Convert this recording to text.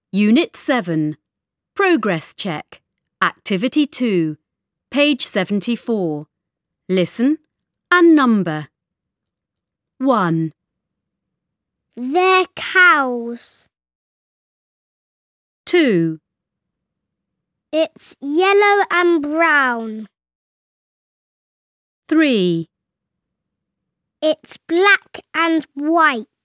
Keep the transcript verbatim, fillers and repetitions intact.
Unit seven. Progress check. Activity two. Page seventy-four. Listen and number. one. They're cows. two. It's yellow and brown. three. It's black and white.